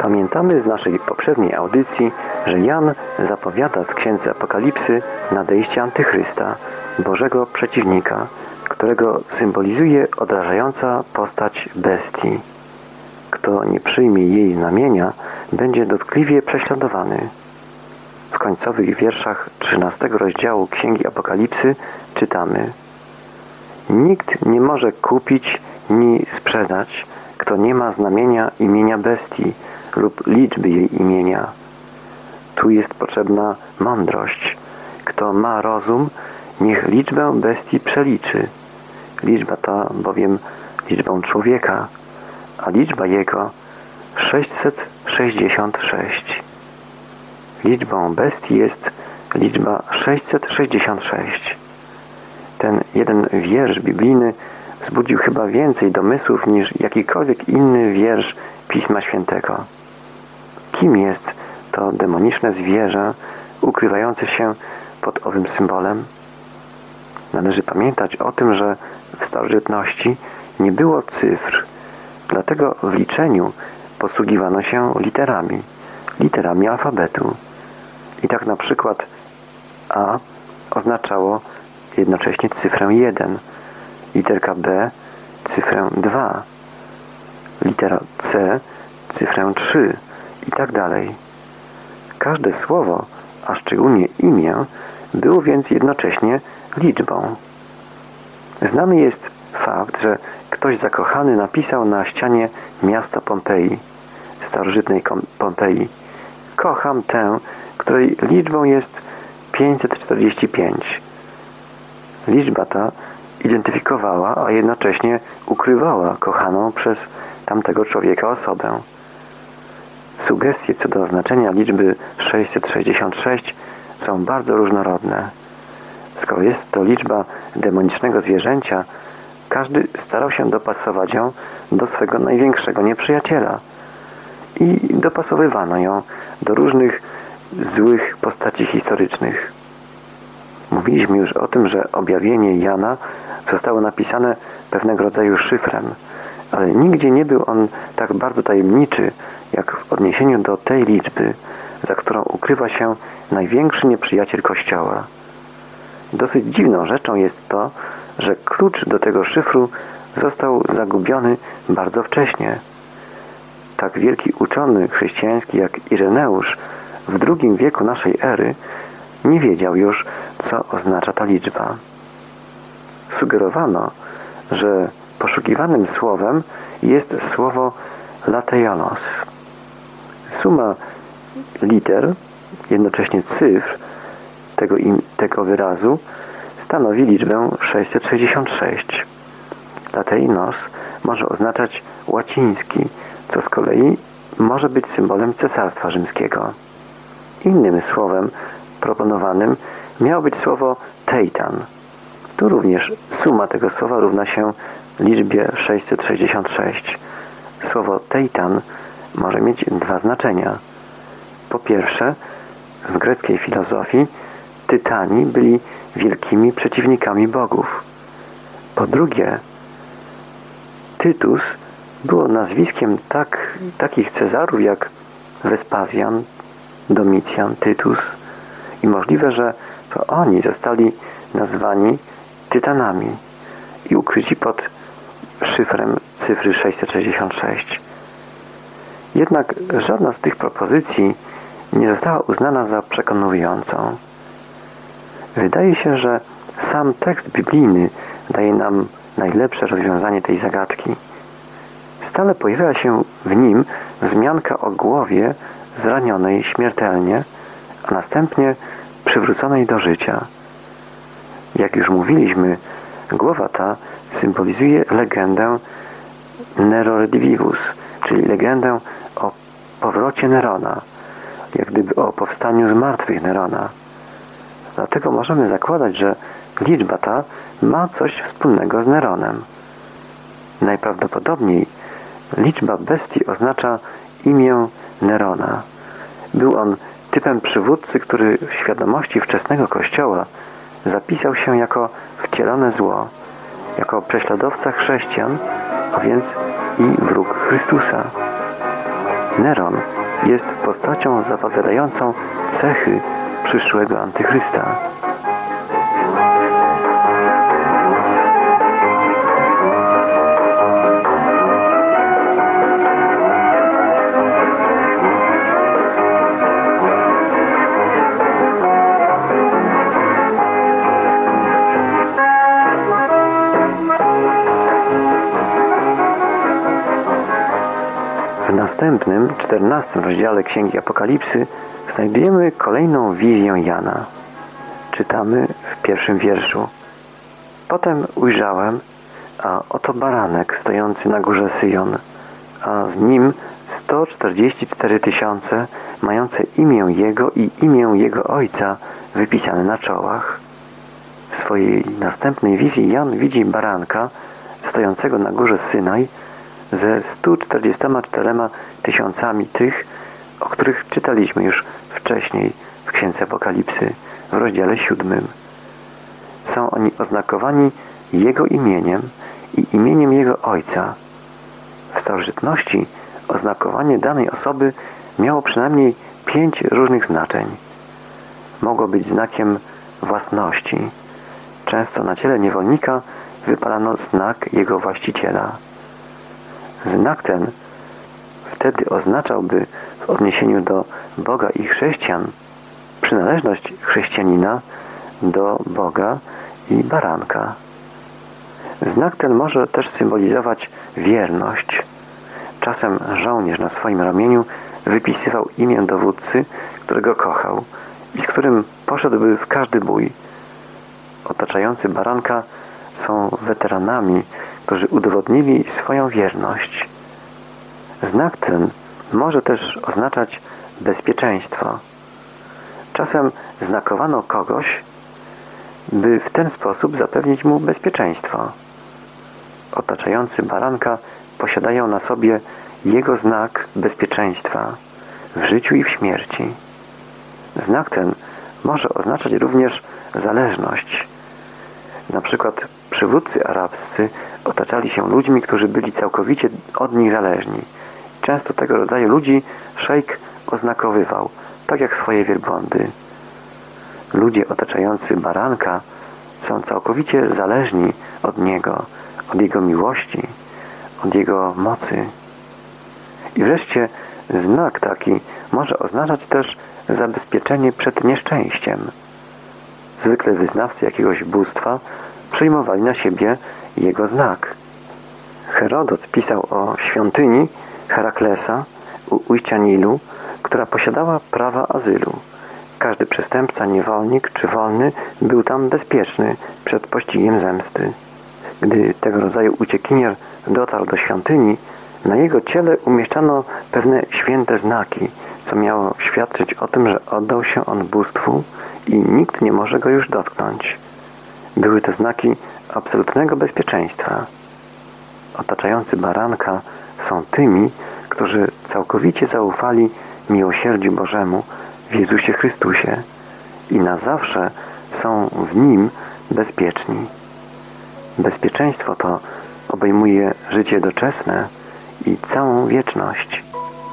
Pamiętamy z naszej poprzedniej audycji, że Jan zapowiada w Księdze Apokalipsy nadejście Antychrysta, Bożego przeciwnika, którego symbolizuje odrażająca postać bestii. Kto nie przyjmie jej znamienia, będzie dotkliwie prześladowany. W końcowych wierszach 13 rozdziału Księgi Apokalipsy czytamy: Nikt nie może kupić ni sprzedać, kto nie ma znamienia imienia bestii lub liczby jej imienia. Tu jest potrzebna mądrość. Kto ma rozum, niech liczbę bestii przeliczy. Liczba ta bowiem liczbą człowieka, a liczba jego 666. Liczbą bestii jest liczba 666. Ten jeden wiersz biblijny wzbudził chyba więcej domysłów niż jakikolwiek inny wiersz Pisma Świętego. Kim jest to demoniczne zwierzę ukrywające się pod owym symbolem? Należy pamiętać o tym, że w starożytności nie było cyfr, dlatego w liczeniu posługiwano się literami alfabetu. I tak na przykład A oznaczało jednocześnie cyfrę 1, literka B cyfrę 2, litera C cyfrę 3 i tak dalej. Każde słowo, a szczególnie imię, było więc jednocześnie liczbą. Znany jest fakt, że ktoś zakochany napisał na ścianie miasta Pompeji, starożytnej Pompeji: kocham tę, której liczbą jest 545. Liczba ta identyfikowała, a jednocześnie ukrywała kochaną przez tamtego człowieka osobę. Sugestie co do znaczenia liczby 666 są bardzo różnorodne. Skoro jest to liczba demonicznego zwierzęcia, każdy starał się dopasować ją do swego największego nieprzyjaciela i dopasowywano ją do różnych złych postaci historycznych. Mówiliśmy już o tym, że objawienie Jana zostało napisane pewnego rodzaju szyfrem, ale nigdzie nie był on tak bardzo tajemniczy, jak w odniesieniu do tej liczby, za którą ukrywa się największy nieprzyjaciel Kościoła. Dosyć dziwną rzeczą jest to, że klucz do tego szyfru został zagubiony bardzo wcześnie. Tak wielki uczony chrześcijański jak Ireneusz w II wieku naszej ery nie wiedział już, co oznacza ta liczba. Sugerowano, że poszukiwanym słowem jest słowo lateianos. Suma liter, jednocześnie cyfr tego wyrazu stanowi liczbę 666. Lateinos może oznaczać łaciński, co z kolei może być symbolem Cesarstwa Rzymskiego. Innym słowem proponowanym miało być słowo teitan. Tu również suma tego słowa równa się liczbie 666. Słowo teitan może mieć dwa znaczenia. Po pierwsze, w greckiej filozofii tytani byli wielkimi przeciwnikami bogów. Po drugie, Tytus było nazwiskiem takich Cezarów jak Wespazjan, Domicjan, Tytus i możliwe, że to oni zostali nazwani tytanami i ukryci pod szyfrem cyfry 666. Jednak żadna z tych propozycji nie została uznana za przekonującą. Wydaje się, że sam tekst biblijny daje nam najlepsze rozwiązanie tej zagadki. Stale pojawia się w nim wzmianka o głowie zranionej śmiertelnie, a następnie przywróconej do życia. Jak już mówiliśmy, głowa ta symbolizuje legendę Nero Redivivus, czyli legendę o powrocie Nerona, jak gdyby o powstaniu z martwych Nerona. Dlatego możemy zakładać, że liczba ta ma coś wspólnego z Neronem. Najprawdopodobniej liczba bestii oznacza imię Nerona. Był on typem przywódcy, który w świadomości wczesnego Kościoła zapisał się jako wcielone zło, jako prześladowca chrześcijan, a więc i wróg Chrystusa. Neron jest postacią zapowiadającą cechy przyszłego antychrysta. W następnym, 14 rozdziale Księgi Apokalipsy znajdujemy kolejną wizję Jana. Czytamy w 1 wierszu. Potem ujrzałem, a oto baranek stojący na górze Syjon, a z nim 144 000, mające imię Jego i imię Jego Ojca wypisane na czołach. W swojej następnej wizji Jan widzi baranka stojącego na górze Synaj ze 144 000 tych, o których czytaliśmy już wcześniej w Księdze Apokalipsy w rozdziale 7. Są oni oznakowani Jego imieniem i imieniem Jego Ojca. W starożytności oznakowanie danej osoby miało przynajmniej 5 różnych znaczeń. Mogło być znakiem własności. Często na ciele niewolnika wypalano znak jego właściciela. Znak ten wtedy oznaczałby w odniesieniu do Boga i chrześcijan przynależność chrześcijanina do Boga i baranka. Znak ten może też symbolizować wierność. Czasem żołnierz na swoim ramieniu wypisywał imię dowódcy, którego kochał i z którym poszedłby w każdy bój. Otaczający baranka są weteranami, którzy udowodnili swoją wierność. Znak ten może też oznaczać bezpieczeństwo. Czasem znakowano kogoś, by w ten sposób zapewnić mu bezpieczeństwo. Otaczający baranka posiadają na sobie jego znak bezpieczeństwa w życiu i w śmierci. Znak ten może oznaczać również zależność. Na przykład przywódcy arabscy otaczali się ludźmi, którzy byli całkowicie od nich zależni. Często tego rodzaju ludzi szejk oznakowywał, tak jak swoje wielbłądy. Ludzie otaczający baranka są całkowicie zależni od niego, od jego miłości, od jego mocy. I wreszcie znak taki może oznaczać też zabezpieczenie przed nieszczęściem. Zwykle wyznawcy jakiegoś bóstwa przyjmowali na siebie jego znak. Herodot pisał o świątyni Heraklesa u ujścia Nilu, która posiadała prawa azylu. Każdy przestępca, niewolnik czy wolny był tam bezpieczny przed pościgiem zemsty. Gdy tego rodzaju uciekinier dotarł do świątyni, na jego ciele umieszczano pewne święte znaki, co miało świadczyć o tym, że oddał się on bóstwu i nikt nie może go już dotknąć. Były to znaki absolutnego bezpieczeństwa. Otaczający baranka są tymi, którzy całkowicie zaufali miłosierdziu Bożemu w Jezusie Chrystusie i na zawsze są w Nim bezpieczni. Bezpieczeństwo to obejmuje życie doczesne i całą wieczność.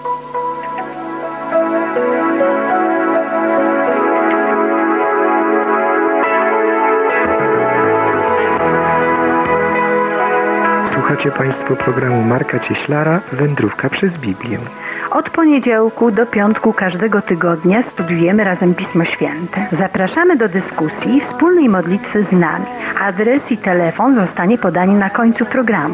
Słuchacie Państwo programu Marka Cieślara Wędrówka przez Biblię. Od poniedziałku do piątku każdego tygodnia studiujemy razem Pismo Święte. Zapraszamy do dyskusji i wspólnej modlitwy z nami. Adres i telefon zostanie podany na końcu programu.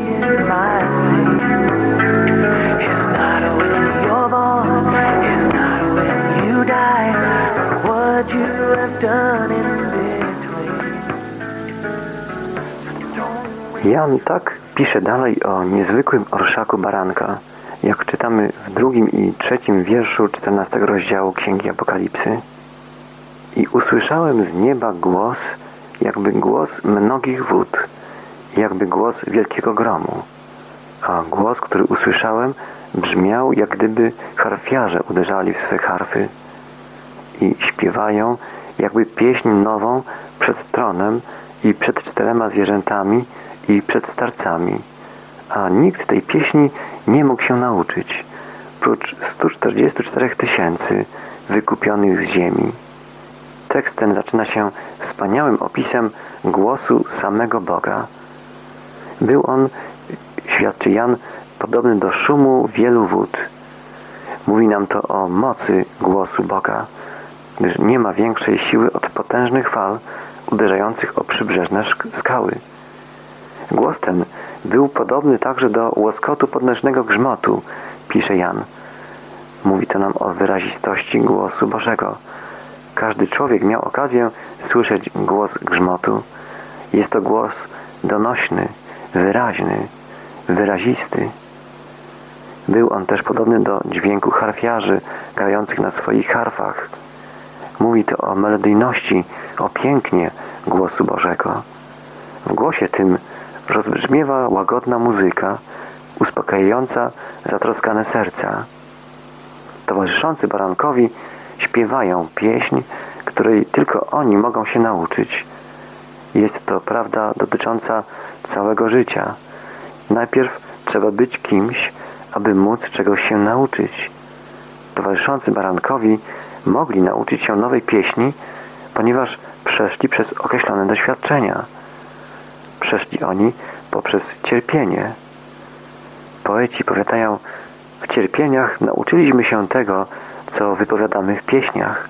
Jan tak pisze dalej o niezwykłym orszaku baranka, jak czytamy w 2 i 3 wierszu 14 rozdziału Księgi Apokalipsy. I usłyszałem z nieba głos, jakby głos mnogich wód, jakby głos wielkiego gromu. A głos, który usłyszałem, brzmiał, jak gdyby harfiarze uderzali w swe harfy i śpiewają, jakby pieśń nową przed tronem i przed 4 zwierzętami i przed starcami. A nikt tej pieśni nie mógł się nauczyć, prócz 144 000 wykupionych z ziemi. Tekst ten zaczyna się wspaniałym opisem głosu samego Boga. Był on, świadczy Jan, podobny do szumu wielu wód. Mówi nam to o mocy głosu Boga, gdyż nie ma większej siły od potężnych fal uderzających o przybrzeżne skały. Głos ten był podobny także do łoskotu podnośnego grzmotu, pisze Jan. Mówi to nam o wyrazistości głosu Bożego. Każdy człowiek miał okazję słyszeć głos grzmotu. Jest to głos donośny, wyraźny, wyrazisty. Był on też podobny do dźwięku harfiarzy grających na swoich harfach. Mówi to o melodyjności, o pięknie głosu Bożego. W głosie tym rozbrzmiewa łagodna muzyka, uspokajająca zatroskane serca. Towarzyszący barankowi śpiewają pieśń, której tylko oni mogą się nauczyć. Jest to prawda dotycząca całego życia. Najpierw trzeba być kimś, aby móc czegoś się nauczyć. Towarzyszący barankowi mogli nauczyć się nowej pieśni, ponieważ przeszli przez określone doświadczenia. Przeszli oni poprzez cierpienie. Poeci powiadają, w cierpieniach nauczyliśmy się tego, co wypowiadamy w pieśniach.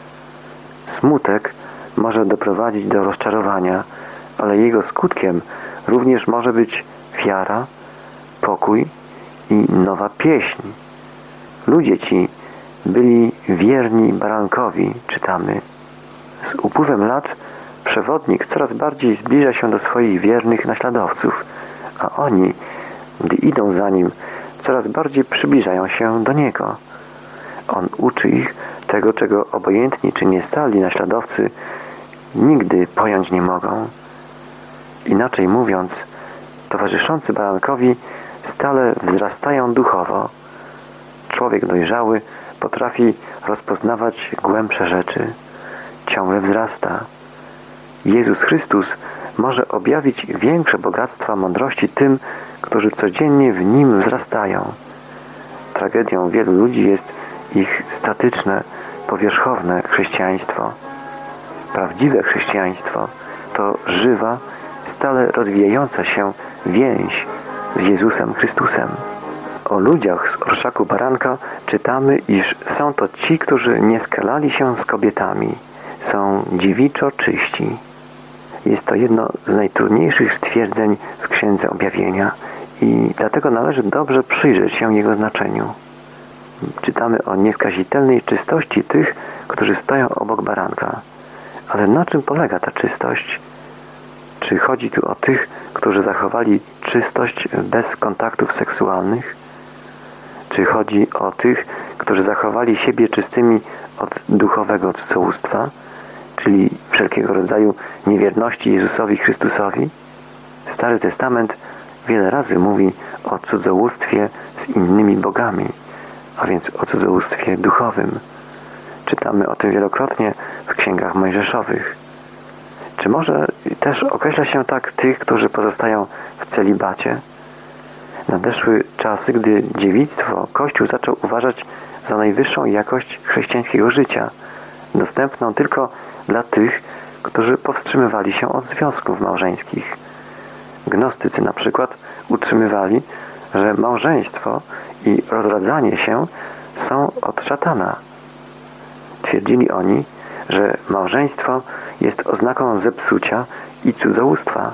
Smutek może doprowadzić do rozczarowania, ale jego skutkiem również może być wiara, pokój i nowa pieśń. Ludzie ci byli wierni barankowi, czytamy. Z upływem lat przewodnik coraz bardziej zbliża się do swoich wiernych naśladowców, a oni, gdy idą za nim, coraz bardziej przybliżają się do niego. On uczy ich tego, czego obojętni czy niestali naśladowcy nigdy pojąć nie mogą. Inaczej mówiąc, towarzyszący barankowi stale wzrastają duchowo. Człowiek dojrzały potrafi rozpoznawać głębsze rzeczy. Ciągle wzrasta. Jezus Chrystus może objawić większe bogactwa mądrości tym, którzy codziennie w Nim wzrastają. Tragedią wielu ludzi jest ich statyczne, powierzchowne chrześcijaństwo. Prawdziwe chrześcijaństwo to żywa, stale rozwijająca się więź z Jezusem Chrystusem. O ludziach z orszaku baranka czytamy, iż są to ci, którzy nie skalali się z kobietami. Są dziewiczo czyści. Jest to jedno z najtrudniejszych stwierdzeń w Księdze Objawienia i dlatego należy dobrze przyjrzeć się jego znaczeniu. Czytamy o nieskazitelnej czystości tych, którzy stoją obok baranka. Ale na czym polega ta czystość? Czy chodzi tu o tych, którzy zachowali czystość bez kontaktów seksualnych? Czy chodzi o tych, którzy zachowali siebie czystymi od duchowego cudzołóstwa, czyli wszelkiego rodzaju niewierności Jezusowi Chrystusowi? Stary Testament wiele razy mówi o cudzołóstwie z innymi bogami, a więc o cudzołóstwie duchowym. Czytamy o tym wielokrotnie w księgach mojżeszowych. Czy może też określa się tak tych, którzy pozostają w celibacie? Nadeszły czasy, gdy dziewictwo Kościół zaczął uważać za najwyższą jakość chrześcijańskiego życia, dostępną tylko dla tych, którzy powstrzymywali się od związków małżeńskich. Gnostycy na przykład utrzymywali, że małżeństwo i rozradzanie się są od szatana. Twierdzili oni, że małżeństwo jest oznaką zepsucia i cudzołóstwa.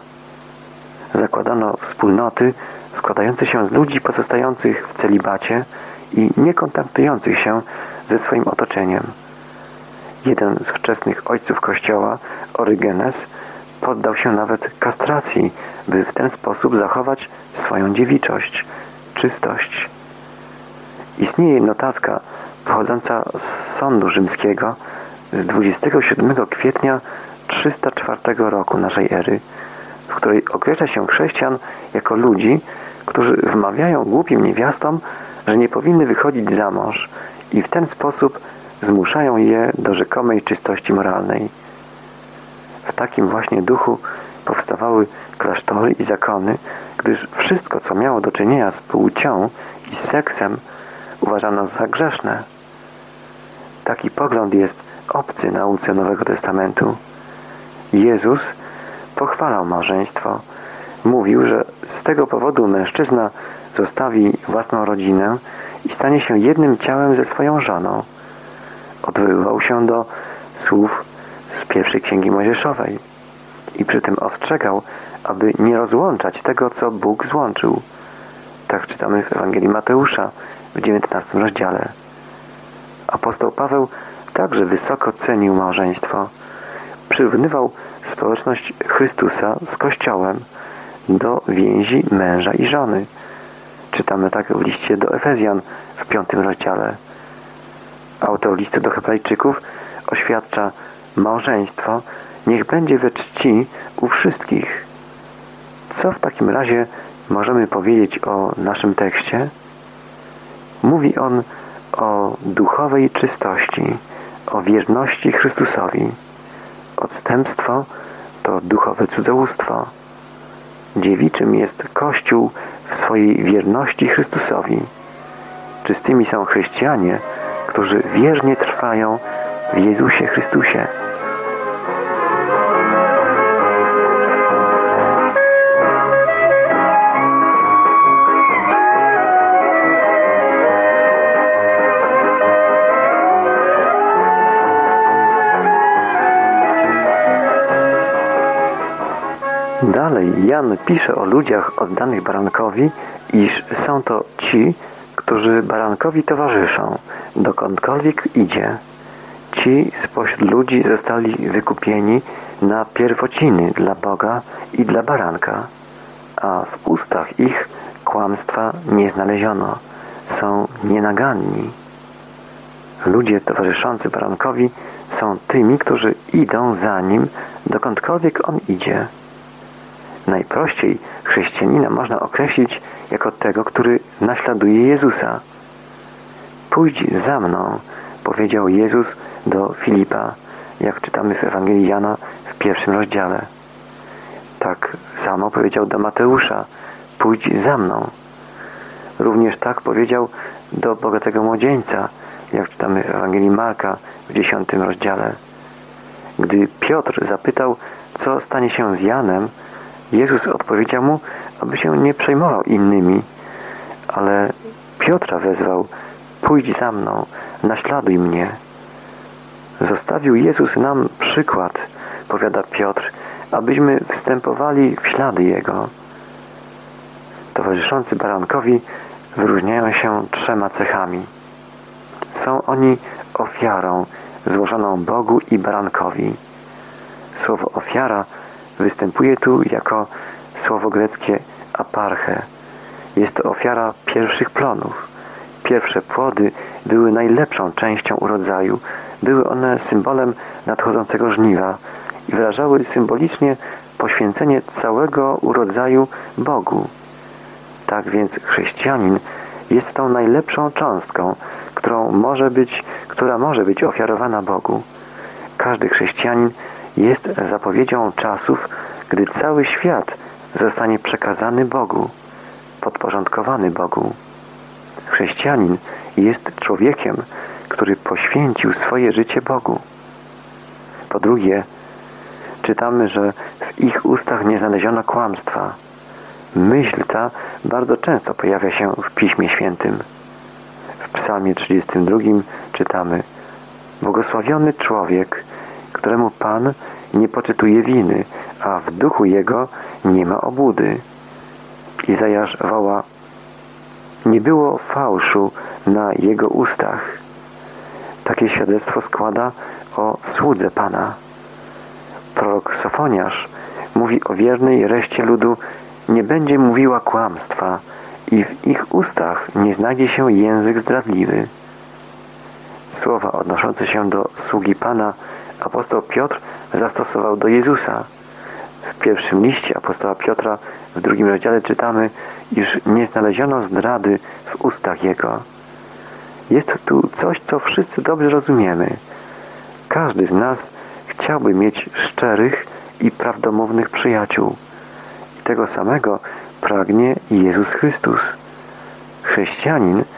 Zakładano wspólnoty składające się z ludzi pozostających w celibacie i nie kontaktujących się ze swoim otoczeniem. Jeden z wczesnych ojców Kościoła, Orygenes, poddał się nawet kastracji, by w ten sposób zachować swoją dziewiczość, czystość. Istnieje notatka pochodząca z sądu rzymskiego z 27 kwietnia 304 roku naszej ery, w której określa się chrześcijan jako ludzi, którzy wmawiają głupim niewiastom, że nie powinny wychodzić za mąż i w ten sposób zmuszają je do rzekomej czystości moralnej. W takim właśnie duchu powstawały klasztory i zakony, gdyż wszystko, co miało do czynienia z płcią i z seksem, uważano za grzeszne. Taki pogląd jest obcy nauce Nowego Testamentu. Jezus pochwalał małżeństwo. Mówił, że z tego powodu mężczyzna zostawi własną rodzinę i stanie się jednym ciałem ze swoją żoną. Odwoływał się do słów z pierwszej Księgi Mojżeszowej i przy tym ostrzegał, aby nie rozłączać tego, co Bóg złączył. Tak czytamy w Ewangelii Mateusza w 19 rozdziale. Apostoł Paweł także wysoko cenił małżeństwo. Przyrównywał społeczność Chrystusa z Kościołem do więzi męża i żony. Czytamy tak w liście do Efezjan w 5 rozdziale. Autor listu do Hebrajczyków oświadcza: małżeństwo niech będzie we czci u wszystkich. Co w takim razie możemy powiedzieć o naszym tekście? Mówi on o duchowej czystości, o wierności Chrystusowi. Odstępstwo to duchowe cudzołóstwo. Dziewiczym jest Kościół w swojej wierności Chrystusowi. Czystymi są chrześcijanie, którzy wiernie trwają w Jezusie Chrystusie. Dalej Jan pisze o ludziach oddanych barankowi, iż są to ci, którzy barankowi towarzyszą, dokądkolwiek idzie. Ci spośród ludzi zostali wykupieni na pierwociny dla Boga i dla baranka, a w ustach ich kłamstwa nie znaleziono. Są nienaganni. Ludzie towarzyszący barankowi są tymi, którzy idą za nim, dokądkolwiek on idzie. Najprościej chrześcijanina można określić jako tego, który naśladuje Jezusa. Pójdź za mną, powiedział Jezus do Filipa, jak czytamy w Ewangelii Jana w 1 rozdziale. Tak samo powiedział do Mateusza: pójdź za mną. Również tak powiedział do bogatego młodzieńca, jak czytamy w Ewangelii Marka w 10 rozdziale. Gdy Piotr zapytał, co stanie się z Janem, Jezus odpowiedział mu, aby się nie przejmował innymi, ale Piotra wezwał: pójdź za mną, naśladuj mnie. Zostawił Jezus nam przykład, powiada Piotr, abyśmy wstępowali w ślady Jego. Towarzyszący barankowi wyróżniają się 3 cechami. Są oni ofiarą złożoną Bogu i barankowi. Słowo ofiara występuje tu jako słowo greckie aparche. Jest to ofiara pierwszych plonów. Pierwsze płody były najlepszą częścią urodzaju. Były one symbolem nadchodzącego żniwa i wyrażały symbolicznie poświęcenie całego urodzaju Bogu. Tak więc chrześcijanin jest tą najlepszą cząstką, która może być ofiarowana Bogu. Każdy chrześcijanin jest zapowiedzią czasów, gdy cały świat zostanie przekazany Bogu, podporządkowany Bogu. Chrześcijanin jest człowiekiem, który poświęcił swoje życie Bogu. Po drugie, czytamy, że w ich ustach nie znaleziono kłamstwa. Myśl ta bardzo często pojawia się w Piśmie Świętym. W Psalmie 32 czytamy: błogosławiony człowiek, któremu Pan nie poczytuje winy, a w duchu jego nie ma obłudy. Izajasz woła: nie było fałszu na jego ustach. Takie świadectwo składa o słudze Pana. Prorok Sofoniasz mówi o wiernej reszcie ludu: nie będzie mówiła kłamstwa i w ich ustach nie znajdzie się język zdradliwy. Słowa odnoszące się do sługi Pana apostoł Piotr zastosował do Jezusa. W pierwszym liście apostoła Piotra w 2 rozdziale czytamy, iż nie znaleziono zdrady w ustach Jego. Jest tu coś, co wszyscy dobrze rozumiemy. Każdy z nas chciałby mieć szczerych i prawdomównych przyjaciół. I tego samego pragnie Jezus Chrystus. Chrześcijanin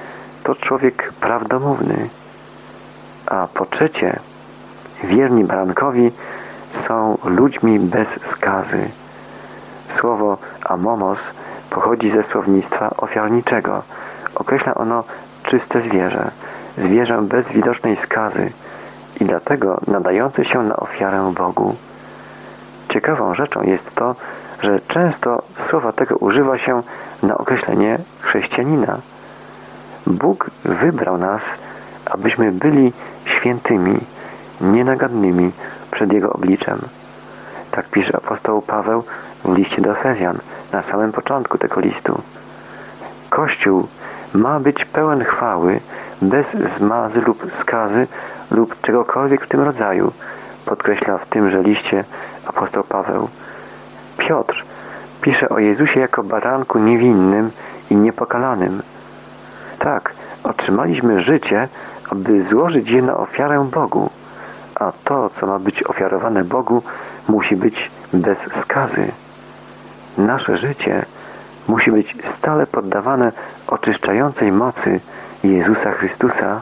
to człowiek prawdomówny. A po trzecie, wierni barankowi są ludźmi bez skazy. Słowo amomos pochodzi ze słownictwa ofiarniczego. Określa ono czyste zwierzę bez widocznej skazy i dlatego nadające się na ofiarę Bogu. Ciekawą rzeczą jest to, że często słowa tego używa się na określenie chrześcijanina. Bóg wybrał nas, abyśmy byli świętymi, nienagannymi przed Jego obliczem. Tak pisze apostoł Paweł w liście do Efezjan, na samym początku tego listu. Kościół ma być pełen chwały, bez zmazy lub skazy lub czegokolwiek w tym rodzaju, podkreśla w tymże liście apostoł Paweł. Piotr pisze o Jezusie jako baranku niewinnym i niepokalanym. Tak, otrzymaliśmy życie, aby złożyć je na ofiarę Bogu, a to, co ma być ofiarowane Bogu, musi być bez skazy. Nasze życie musi być stale poddawane oczyszczającej mocy Jezusa Chrystusa,